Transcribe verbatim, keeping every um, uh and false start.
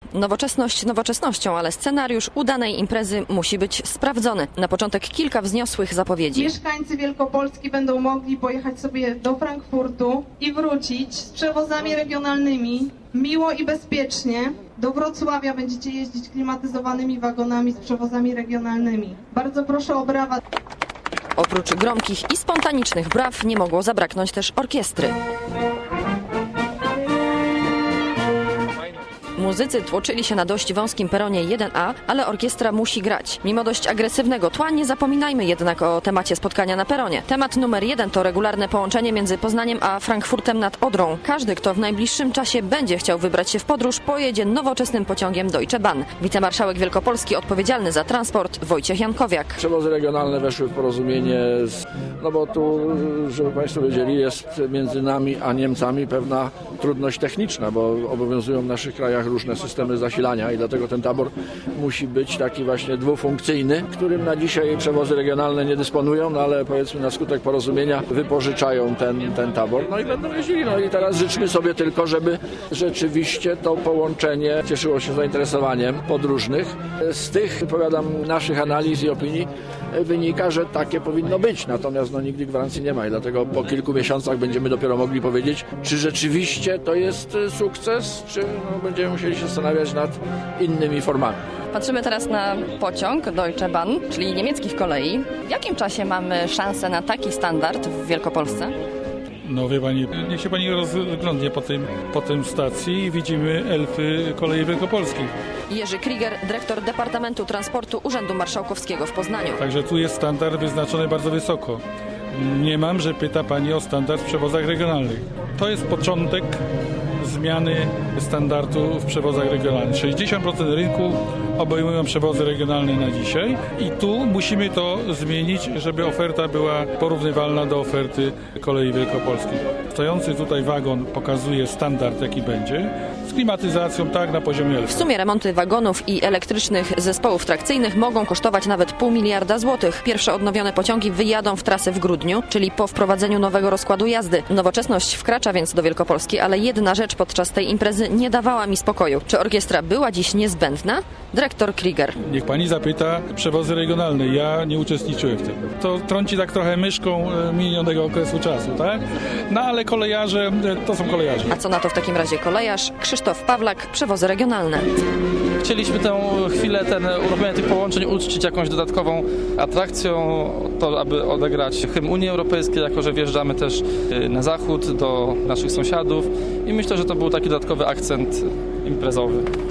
Nowoczesność nowoczesnością, ale scenariusz udanej imprezy musi być sprawdzony. Na początek kilka wzniosłych zapowiedzi. Mieszkańcy Wielkopolski będą mogli pojechać sobie do Frankfurtu i wrócić z przewozami regionalnymi. Miło i bezpiecznie. Do Wrocławia będziecie jeździć klimatyzowanymi wagonami z przewozami regionalnymi. Bardzo proszę o brawa. Oprócz gromkich i spontanicznych braw nie mogło zabraknąć też orkiestry. Muzycy tłoczyli się na dość wąskim peronie jeden A, ale orkiestra musi grać. Mimo dość agresywnego tła nie zapominajmy jednak o temacie spotkania na peronie. Temat numer jeden to regularne połączenie między Poznaniem a Frankfurtem nad Odrą. Każdy, kto w najbliższym czasie będzie chciał wybrać się w podróż, pojedzie nowoczesnym pociągiem Deutsche Bahn. Wicemarszałek Wielkopolski odpowiedzialny za transport Wojciech Jankowiak. Przewozy regionalne weszły w porozumienie, z, no bo tu, żeby Państwo wiedzieli, jest między nami a Niemcami pewna trudność techniczna, bo obowiązują w naszych krajach różne systemy zasilania i dlatego ten tabor musi być taki właśnie dwufunkcyjny, którym na dzisiaj przewozy regionalne nie dysponują, no ale powiedzmy na skutek porozumienia wypożyczają ten, ten tabor, no i będą jeździli. No i teraz życzmy sobie tylko, żeby rzeczywiście to połączenie cieszyło się zainteresowaniem podróżnych. Z tych, powiadam, naszych analiz i opinii wynika, że takie powinno być, natomiast no, nigdy gwarancji nie ma i dlatego po kilku miesiącach będziemy dopiero mogli powiedzieć, czy rzeczywiście to jest sukces, czy no, będziemy musieli się zastanawiać nad innymi formami. Patrzymy teraz na pociąg Deutsche Bahn, czyli niemieckich kolei. W jakim czasie mamy szansę na taki standard w Wielkopolsce? No wie Pani, niech się Pani rozglądnie po tym, po tym stacji i widzimy elfy kolei wielkopolskich. Jerzy Krieger, dyrektor Departamentu Transportu Urzędu Marszałkowskiego w Poznaniu. Także tu jest standard wyznaczony bardzo wysoko. Nie mam, że pyta Pani o standard w przewozach regionalnych. To jest początek zmiany standardu w przewozach regionalnych. sześćdziesiąt procent rynku obejmują przewozy regionalne na dzisiaj i tu musimy to zmienić, żeby oferta była porównywalna do oferty kolei wielkopolskiej. Stojący tutaj wagon pokazuje standard, jaki będzie, z klimatyzacją tak na poziomie elf. W sumie remonty wagonów i elektrycznych zespołów trakcyjnych mogą kosztować nawet pół miliarda złotych. Pierwsze odnowione pociągi wyjadą w trasę w grudniu, czyli po wprowadzeniu nowego rozkładu jazdy. Nowoczesność wkracza więc do Wielkopolski, ale jedna rzecz podczas tej imprezy nie dawała mi spokoju. Czy orkiestra była dziś niezbędna? Dyrektor Krieger. Niech Pani zapyta przewozy regionalne. Ja nie uczestniczyłem w tym. To trąci tak trochę myszką minionego okresu czasu, tak? No ale kolejarze to są kolejarze. A co na to w takim razie kolejarz? Krzysztof Pawlak, przewozy regionalne. Chcieliśmy tę chwilę, ten uruchomienie tych połączeń uczcić jakąś dodatkową atrakcją, to aby odegrać hymn Unii Europejskiej, jako że wjeżdżamy też na zachód do naszych sąsiadów i myślę, że to był taki dodatkowy akcent imprezowy.